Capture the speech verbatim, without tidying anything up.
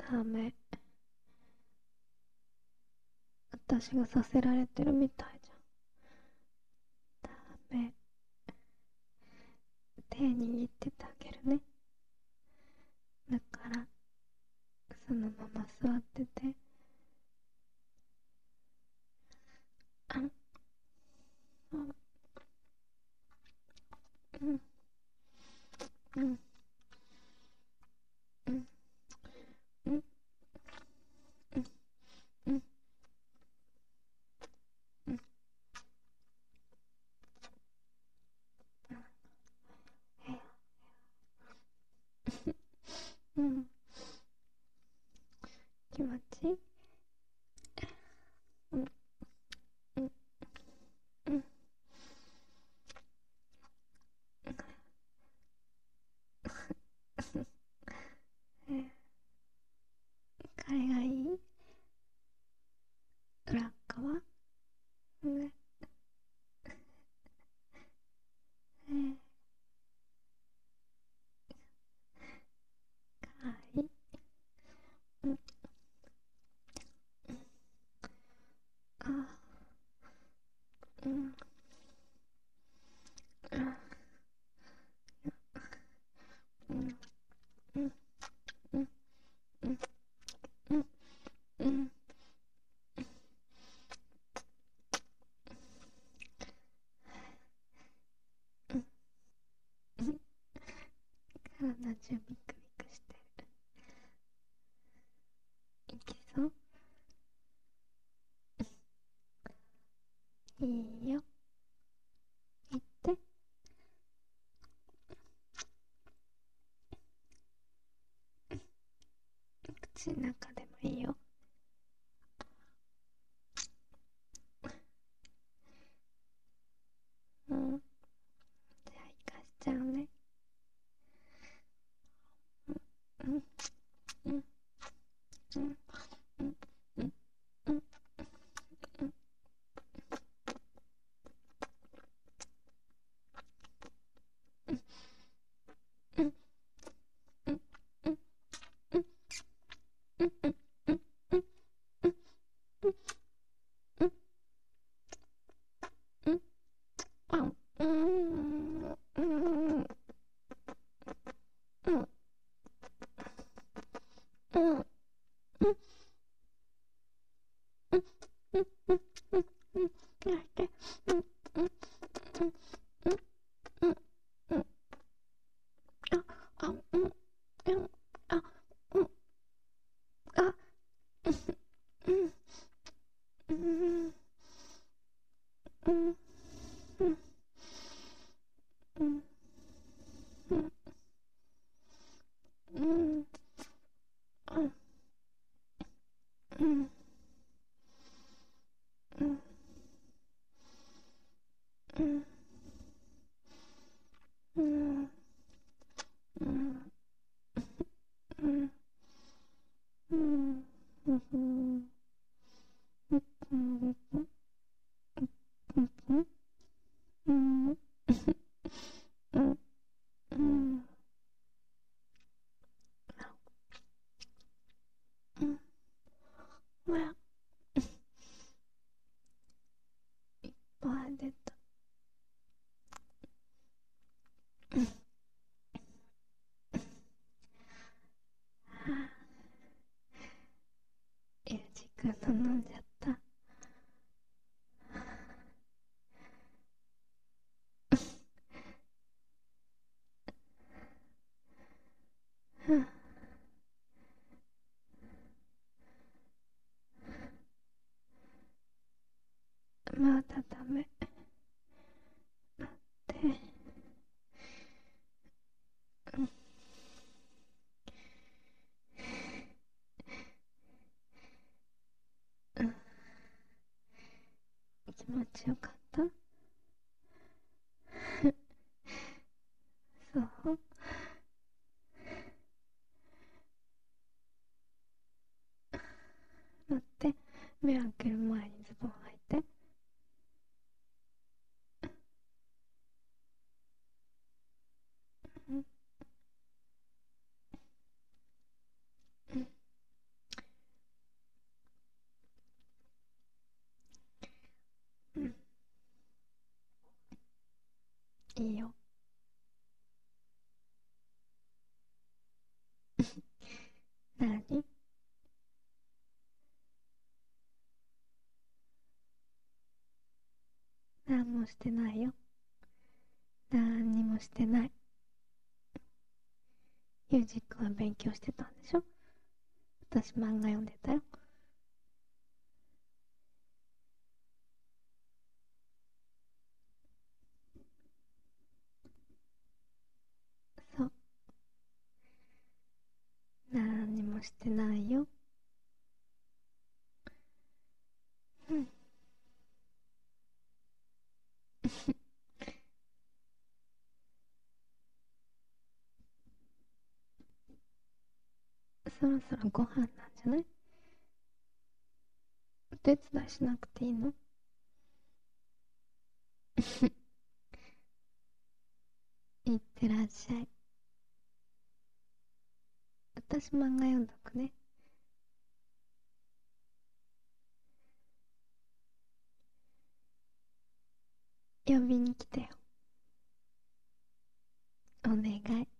ダメ。私がさせられてるみたいじゃん。ダメ。手握っててあげるね。だからそのまま座ってて。あん、うん、うん、うん、うん、うん、うん、うん、うん、気持ちいい。うん、うん、うん。海外いい。裏側。ね。えー、かわいい。うん、あ、うん、あ、うん、うん、うん、うん、うん、うん、うん。体中ビクビクしてる。いけそう。いいよ。行って。口の中でもいいよ。うん。じゃあ行かしちゃうね。うん、うん、うん、うん、うん、うん、うん、うん、うん、うん、うん、うん、うん、うん、うん、うん、うん、あん、うん、うん、うん、うん、うん、うん、うん、うん、うん、うん、やって、うん、うん、うん、うん、うん、うん、あ、あ、うん、うん、あ、うん、あ、うん、うん、うん、うん、うん、うん、うん、うん、うん、うん、うん、うん、うん、うん、うん、うん、うん、うん、うん、まあ、バー出た。ゆうじくんの飲んじゃった。まだダメ。で、気持ちよかった。そう。だって、目開ける前にズボン履いて。うん、うん、 いいよ。なに？なんもしてないよ。なんにもしてない。ゆうじくんは勉強してたんでしょ？私漫画読んでたよ。そう。なんにもしてないよ。うん。そろそろご飯なんじゃない？お手伝いしなくていいの？いってらっしゃい。私漫画読んどくね。呼びに来てよ。お願い。